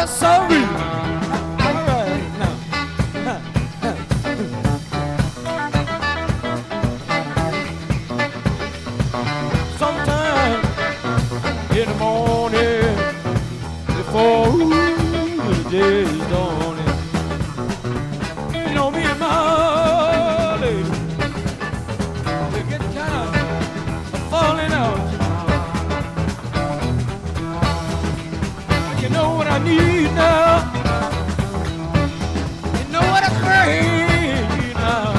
Yes, sorry. All right now. Sometime in the morning before the day is dawning, you know me and my lady, we get kind of falling out. You know what I need now. You know what I crave now.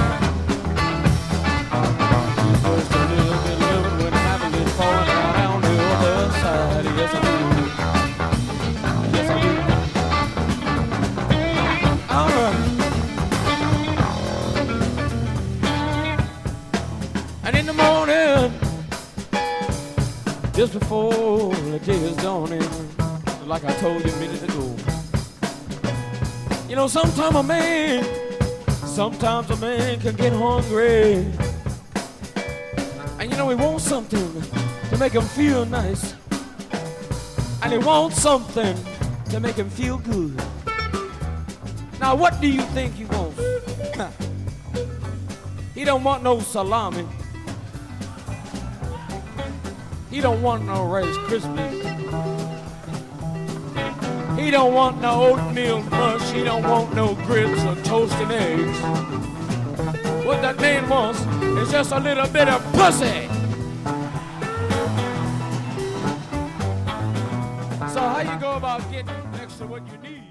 Just a little bit loving when having is falling out on the other side. Yes, I do. Yes, I do. All right. And in the morning, just before the day is dawning, like I told you a minute ago, you know, sometimes a man can get hungry, and you know he wants something to make him feel nice, and he wants something to make him feel good. Now what do you think he wants? He don't want no salami. He don't want no Rice Krispies. He don't want no oatmeal mush. He don't want no grits or toast and eggs. What that man wants is just a little bit of pussy. So how you go about getting next to what you need?